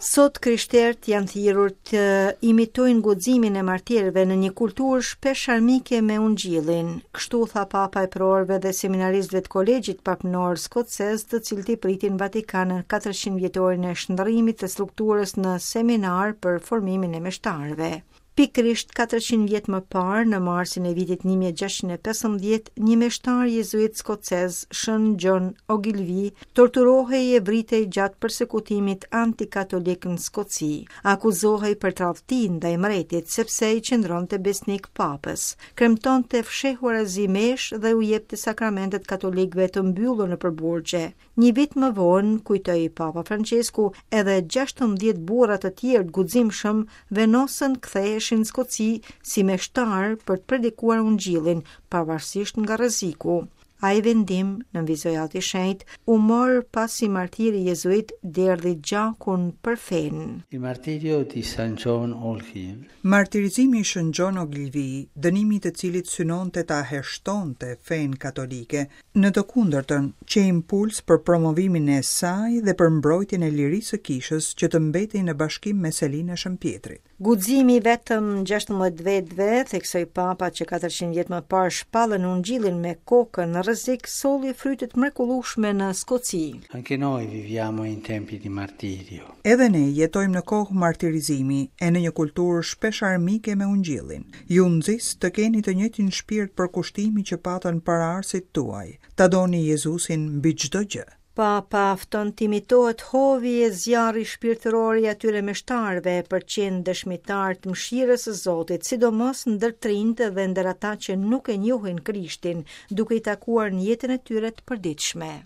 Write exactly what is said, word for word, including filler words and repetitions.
Sot krishterët janë thirrur të imitojnë guximin e martirëve në një kulturë shpesh armike me ungjillin. Kështu tha Papa e prorëve dhe seminaristëve të Kolegjit Papënor Skocez, të cilët i pritin Vatikanën katërqind vjetorin e shndërrimit të strukturës në seminar për formimin e meshtarëve. Pikërisht katërqind vjet më parë, në marsin e vitit një mijë e gjashtëqind e pesëmbëdhjetë, një meshtar jezuit skocez, Shën John Ogilvy, torturohej e vritej gjatë përsekutimit antikatolik në Skoci. Akuzohej për tradhti ndaj mbretit sepse i qëndronte besnik papës, kremtonte fshehur azimesh dhe u jepte sakramentet katolikëve të mbyllur në përburgje. Një vit më vonë, kujtoi Papa Francesku, edhe gjashtëmbëdhjetë burra të tjerë të guximshëm venosën kthehej në Skoci si meshtar për të predikuar ungjillin, pavarësisht nga rreziku. Ai vendim, nënvizoi Ati i Shenjtë, u mor pasi martiri jezuit derdhi gjakun për fenë. Il martirio di San John Ogilvy. Martirizimi i Shën John Ogilvy, dënimi i të cilit synonte ta heshtonte fenë katolike, në të kundërtën, që impuls për promovimin e saj dhe për mbrojtjen e lirisë së kishës që të mbetej në bashkim me Selinë e Shëmpjetrit. Guximi vetëm gjashtëmbëdhjetë vetëve, theksoi Papa që katërqind vjet më parë shpallën ungjillin me kokën në rrezik, solli frytet mrekullueshme në Skoci. Anche noi viviamo in tempi di martirio. Edhe ne jetojmë në kohë martirizimi e në një kulturë shpesh armike me ungjillin. Ju nxis të keni të njëjtin shpirt për kushtimi që patën paraardhësit tuaj. Ta doni Jezusin mbi çdo gjë. Papa fton të imitohet hovi e zjarri shpirtëror i atyre meshtarëve për qenë dëshmitar të mëshirës së Zotit, sidomos ndër trinjtë dhe ndër ata që nuk e njohin Krishtin, duke i takuar në jetën e tyre të përditshme.